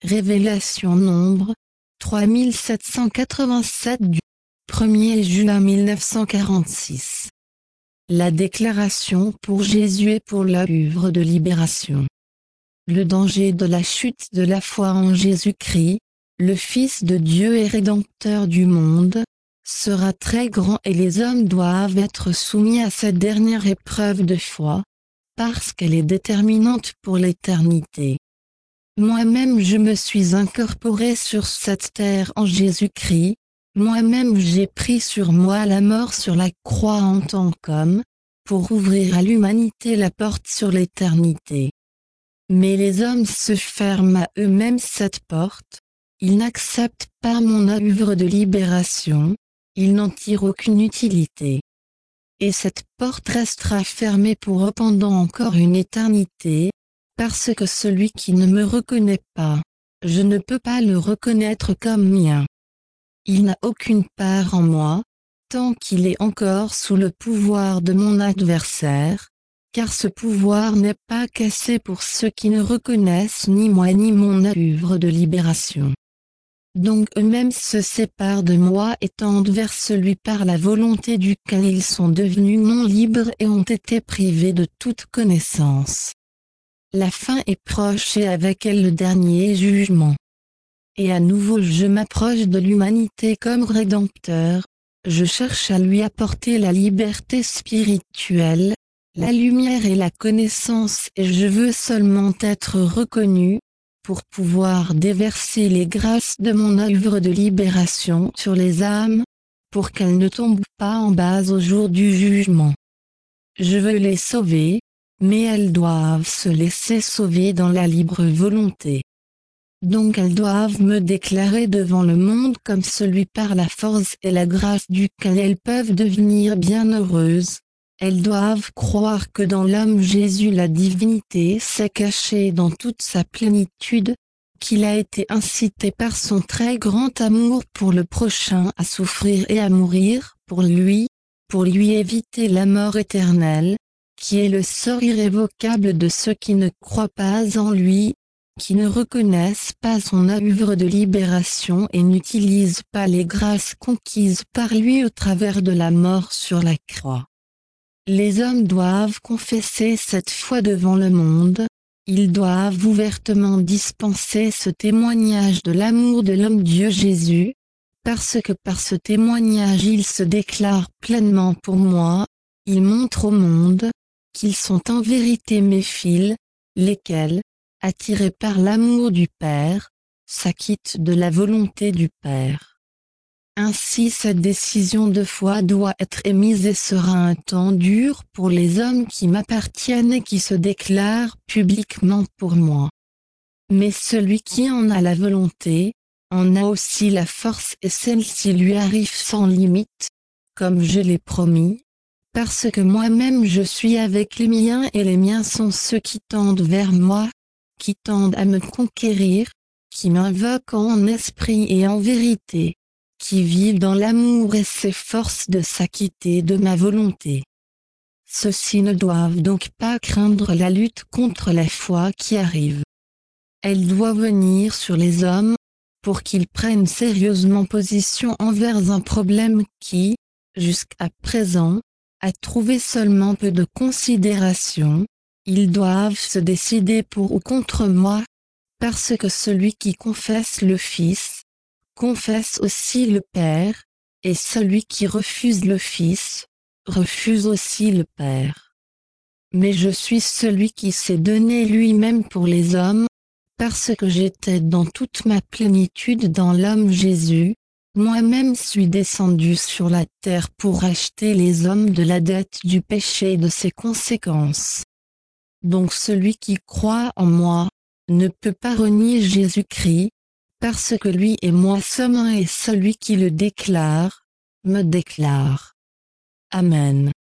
Révélation Nombre 3787 du 1er juin 1946. La déclaration pour Jésus et pour l'œuvre de libération. Le danger de la chute de la foi en Jésus-Christ, le Fils de Dieu et Rédempteur du monde, sera très grand et les hommes doivent être soumis à cette dernière épreuve de foi, parce qu'elle est déterminante pour l'éternité. Moi-même je me suis incorporé sur cette terre en Jésus-Christ, moi-même j'ai pris sur moi la mort sur la croix en tant qu'homme, pour ouvrir à l'humanité la porte sur l'éternité. Mais les hommes se ferment à eux-mêmes cette porte, ils n'acceptent pas mon œuvre de libération, ils n'en tirent aucune utilité. Et cette porte restera fermée pour eux pendant encore une éternité, parce que celui qui ne me reconnaît pas, je ne peux pas le reconnaître comme mien. Il n'a aucune part en moi, tant qu'il est encore sous le pouvoir de mon adversaire, car ce pouvoir n'est pas cassé pour ceux qui ne reconnaissent ni moi ni mon œuvre de libération. Donc eux-mêmes se séparent de moi et tendent vers celui par la volonté duquel ils sont devenus non libres et ont été privés de toute connaissance. La fin est proche et avec elle le dernier jugement. Et à nouveau je m'approche de l'humanité comme Rédempteur, je cherche à lui apporter la liberté spirituelle, la lumière et la connaissance et je veux seulement être reconnu, pour pouvoir déverser les grâces de mon œuvre de libération sur les âmes, pour qu'elles ne tombent pas en bas au jour du jugement. Je veux les sauver, mais elles doivent se laisser sauver dans la libre volonté. Donc elles doivent me déclarer devant le monde comme celui par la force et la grâce duquel elles peuvent devenir bienheureuses. Elles doivent croire que dans l'homme Jésus la divinité s'est cachée dans toute sa plénitude, qu'il a été incité par son très grand amour pour le prochain à souffrir et à mourir pour lui éviter la mort éternelle, qui est le sort irrévocable de ceux qui ne croient pas en lui, qui ne reconnaissent pas son œuvre de libération et n'utilisent pas les grâces conquises par lui au travers de la mort sur la croix. Les hommes doivent confesser cette foi devant le monde, ils doivent ouvertement dispenser ce témoignage de l'amour de l'homme Dieu Jésus, parce que par ce témoignage ils se déclarent pleinement pour moi, ils montrent au monde, qu'ils sont en vérité mes fils, lesquels, attirés par l'amour du Père, s'acquittent de la volonté du Père. Ainsi cette décision de foi doit être émise et sera un temps dur pour les hommes qui m'appartiennent et qui se déclarent publiquement pour moi. Mais celui qui en a la volonté, en a aussi la force et celle-ci lui arrive sans limite, comme je l'ai promis, parce que moi-même je suis avec les miens et les miens sont ceux qui tendent vers moi, qui tendent à me conquérir, qui m'invoquent en esprit et en vérité, qui vivent dans l'amour et s'efforcent de s'acquitter de ma volonté. Ceux-ci ne doivent donc pas craindre la lutte contre la foi qui arrive. Elle doit venir sur les hommes, pour qu'ils prennent sérieusement position envers un problème qui, jusqu'à présent, a trouvé seulement peu de considération. Ils doivent se décider pour ou contre moi, parce que celui qui confesse le Fils, confesse aussi le Père, et celui qui refuse le Fils, refuse aussi le Père. Mais je suis celui qui s'est donné lui-même pour les hommes, parce que j'étais dans toute ma plénitude dans l'homme Jésus, moi-même suis descendu sur la terre pour racheter les hommes de la dette du péché et de ses conséquences. Donc celui qui croit en moi, ne peut pas renier Jésus-Christ, parce que lui et moi sommes un et celui qui le déclare, me déclare. Amen.